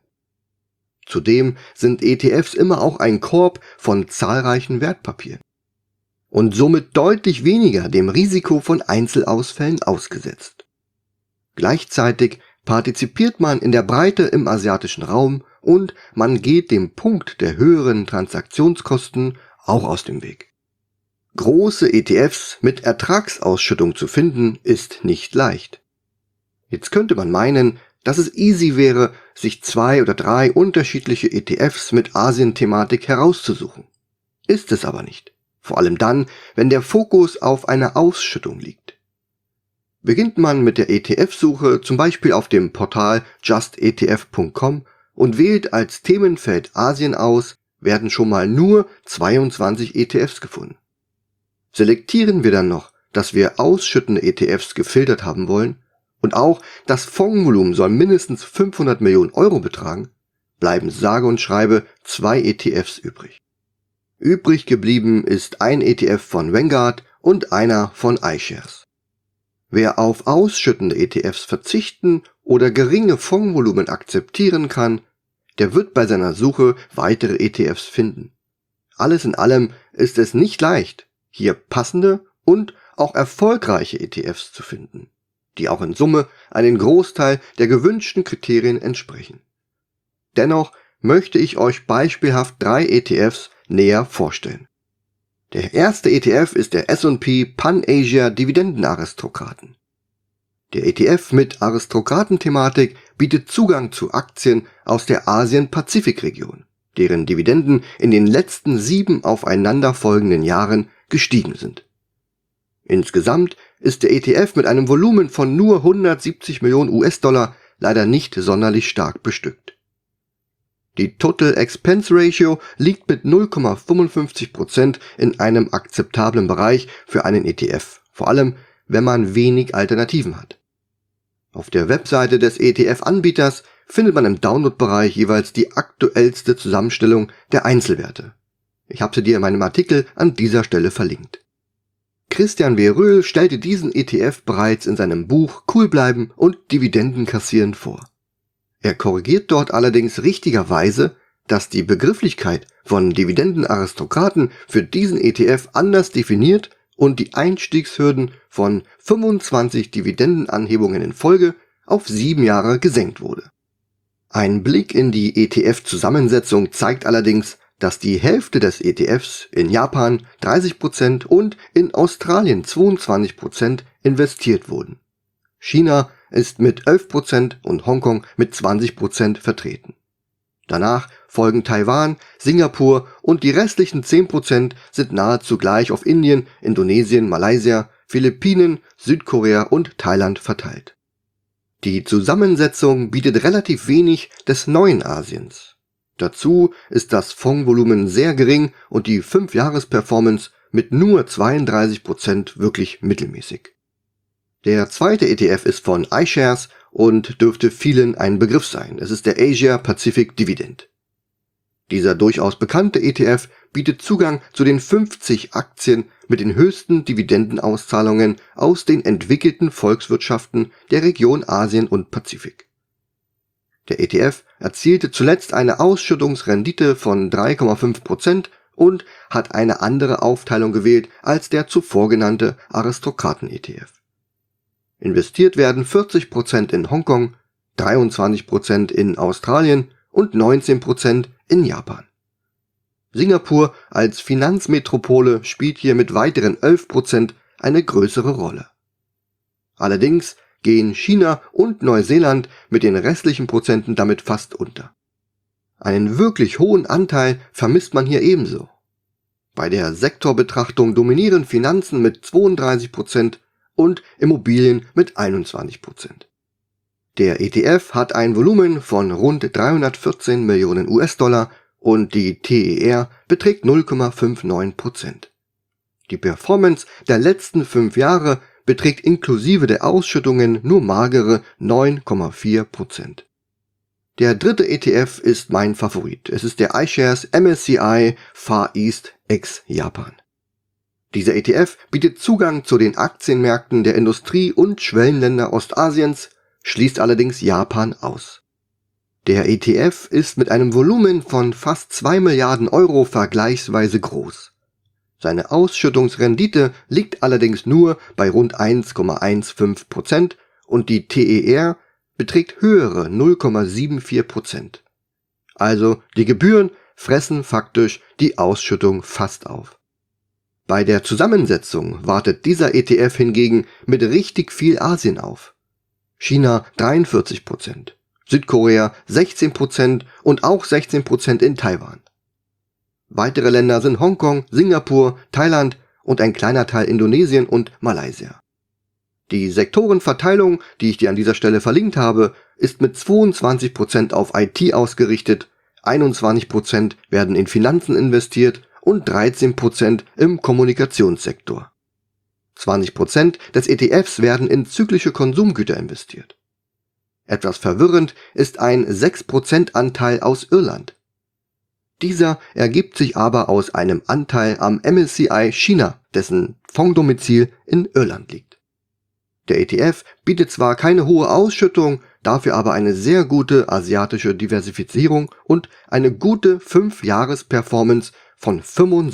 Zudem sind ETFs immer auch ein Korb von zahlreichen Wertpapieren und somit deutlich weniger dem Risiko von Einzelausfällen ausgesetzt. Gleichzeitig partizipiert man in der Breite im asiatischen Raum und man geht dem Punkt der höheren Transaktionskosten auch aus dem Weg. Große ETFs mit Ertragsausschüttung zu finden, ist nicht leicht. Jetzt könnte man meinen, dass es easy wäre, sich 2 oder 3 unterschiedliche ETFs mit Asien-Thematik herauszusuchen. Ist es aber nicht. Vor allem dann, wenn der Fokus auf einer Ausschüttung liegt. Beginnt man mit der ETF-Suche zum Beispiel auf dem Portal justetf.com und wählt als Themenfeld Asien aus, werden schon mal nur 22 ETFs gefunden. Selektieren wir dann noch, dass wir ausschüttende ETFs gefiltert haben wollen und auch das Fondsvolumen soll mindestens 500 Millionen Euro betragen, bleiben sage und schreibe 2 ETFs übrig. Übrig geblieben ist ein ETF von Vanguard und einer von iShares. Wer auf ausschüttende ETFs verzichten oder geringe Fondsvolumen akzeptieren kann, der wird bei seiner Suche weitere ETFs finden. Alles in allem ist es nicht leicht, hier passende und auch erfolgreiche ETFs zu finden, die auch in Summe einen Großteil der gewünschten Kriterien entsprechen. Dennoch möchte ich euch beispielhaft 3 ETFs näher vorstellen. Der erste ETF ist der S&P Pan-Asia Dividendenaristokraten. Der ETF mit Aristokratenthematik bietet Zugang zu Aktien aus der Asien-Pazifik-Region, deren Dividenden in den letzten 7 aufeinanderfolgenden Jahren gestiegen sind. Insgesamt ist der ETF mit einem Volumen von nur 170 Millionen US-Dollar leider nicht sonderlich stark bestückt. Die Total Expense Ratio liegt mit 0,55% in einem akzeptablen Bereich für einen ETF, vor allem wenn man wenig Alternativen hat. Auf der Webseite des ETF-Anbieters findet man im Download-Bereich jeweils die aktuellste Zusammenstellung der Einzelwerte. Ich habe sie dir in meinem Artikel an dieser Stelle verlinkt. Christian W. Röhl stellte diesen ETF bereits in seinem Buch Cool bleiben und Dividenden kassieren vor. Er korrigiert dort allerdings richtigerweise, dass die Begrifflichkeit von Dividendenaristokraten für diesen ETF anders definiert und die Einstiegshürden von 25 Dividendenanhebungen in Folge auf 7 Jahre gesenkt wurde. Ein Blick in die ETF-Zusammensetzung zeigt allerdings, dass die Hälfte des ETFs in Japan 30% und in Australien 22% investiert wurden. China ist mit 11% und Hongkong mit 20% vertreten. Danach folgen Taiwan, Singapur und die restlichen 10% sind nahezu gleich auf Indien, Indonesien, Malaysia, Philippinen, Südkorea und Thailand verteilt. Die Zusammensetzung bietet relativ wenig des neuen Asiens. Dazu ist das Fondsvolumen sehr gering und die 5-Jahres-Performance mit nur 32% wirklich mittelmäßig. Der zweite ETF ist von iShares und dürfte vielen ein Begriff sein. Es ist der Asia Pacific Dividend. Dieser durchaus bekannte ETF bietet Zugang zu den 50 Aktien mit den höchsten Dividendenauszahlungen aus den entwickelten Volkswirtschaften der Region Asien und Pazifik. Der ETF erzielte zuletzt eine Ausschüttungsrendite von 3,5% und hat eine andere Aufteilung gewählt als der zuvor genannte Aristokraten-ETF. Investiert werden 40% in Hongkong, 23% in Australien und 19% in Japan. Singapur als Finanzmetropole spielt hier mit weiteren 11% eine größere Rolle. Allerdings gehen China und Neuseeland mit den restlichen Prozenten damit fast unter. Einen wirklich hohen Anteil vermisst man hier ebenso. Bei der Sektorbetrachtung dominieren Finanzen mit 32% und Immobilien mit 21%. Der ETF hat ein Volumen von rund 314 Millionen US-Dollar und die TER beträgt 0,59%. Die Performance der letzten 5 Jahre beträgt inklusive der Ausschüttungen nur magere 9,4%. Der dritte ETF ist mein Favorit. Es ist der iShares MSCI Far East ex Japan. Dieser ETF bietet Zugang zu den Aktienmärkten der Industrie- und Schwellenländer Ostasiens, schließt allerdings Japan aus. Der ETF ist mit einem Volumen von fast 2 Milliarden Euro vergleichsweise groß. Seine Ausschüttungsrendite liegt allerdings nur bei rund 1,15% und die TER beträgt höhere 0,74%. Also die Gebühren fressen faktisch die Ausschüttung fast auf. Bei der Zusammensetzung wartet dieser ETF hingegen mit richtig viel Asien auf. China 43%, Südkorea 16% und auch 16% in Taiwan. Weitere Länder sind Hongkong, Singapur, Thailand und ein kleiner Teil Indonesien und Malaysia. Die Sektorenverteilung, die ich dir an dieser Stelle verlinkt habe, ist mit 22% auf IT ausgerichtet, 21% werden in Finanzen investiert und 13% im Kommunikationssektor. 20% des ETFs werden in zyklische Konsumgüter investiert. Etwas verwirrend ist ein 6% Anteil aus Irland. Dieser ergibt sich aber aus einem Anteil am MSCI China, dessen Fondsdomizil in Irland liegt. Der ETF bietet zwar keine hohe Ausschüttung, dafür aber eine sehr gute asiatische Diversifizierung und eine gute 5-Jahres-Performance von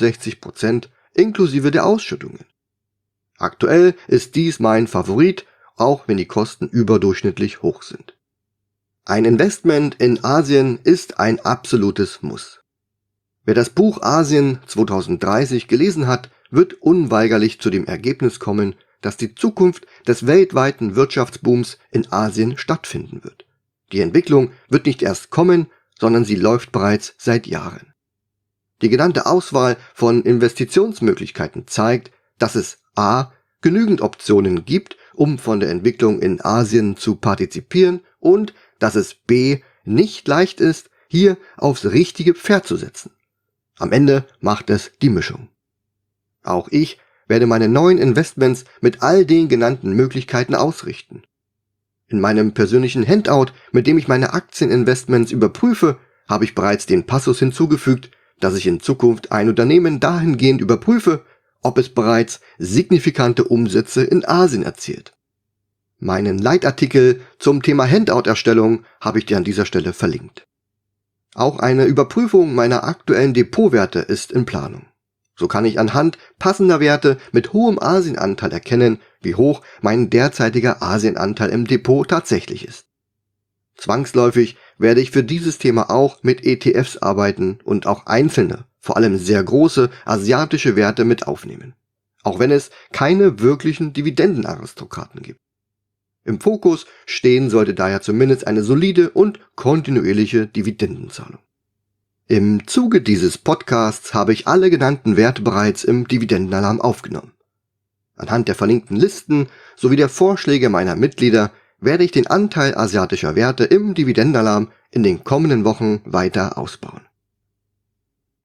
65% inklusive der Ausschüttungen. Aktuell ist dies mein Favorit, auch wenn die Kosten überdurchschnittlich hoch sind. Ein Investment in Asien ist ein absolutes Muss. Wer das Buch Asien 2030 gelesen hat, wird unweigerlich zu dem Ergebnis kommen, dass die Zukunft des weltweiten Wirtschaftsbooms in Asien stattfinden wird. Die Entwicklung wird nicht erst kommen, sondern sie läuft bereits seit Jahren. Die genannte Auswahl von Investitionsmöglichkeiten zeigt, dass es a. genügend Optionen gibt, um von der Entwicklung in Asien zu partizipieren und dass es b. nicht leicht ist, hier aufs richtige Pferd zu setzen. Am Ende macht es die Mischung. Auch ich werde meine neuen Investments mit all den genannten Möglichkeiten ausrichten. In meinem persönlichen Handout, mit dem ich meine Aktieninvestments überprüfe, habe ich bereits den Passus hinzugefügt, dass ich in Zukunft ein Unternehmen dahingehend überprüfe, ob es bereits signifikante Umsätze in Asien erzielt. Meinen Leitartikel zum Thema Handout-Erstellung habe ich dir an dieser Stelle verlinkt. Auch eine Überprüfung meiner aktuellen Depotwerte ist in Planung. So kann ich anhand passender Werte mit hohem Asienanteil erkennen, wie hoch mein derzeitiger Asienanteil im Depot tatsächlich ist. Zwangsläufig werde ich für dieses Thema auch mit ETFs arbeiten und auch einzelne, vor allem sehr große asiatische Werte mit aufnehmen. Auch wenn es keine wirklichen Dividendenaristokraten gibt. Im Fokus stehen sollte daher zumindest eine solide und kontinuierliche Dividendenzahlung. Im Zuge dieses Podcasts habe ich alle genannten Werte bereits im Dividendenalarm aufgenommen. Anhand der verlinkten Listen sowie der Vorschläge meiner Mitglieder werde ich den Anteil asiatischer Werte im Dividendenalarm in den kommenden Wochen weiter ausbauen.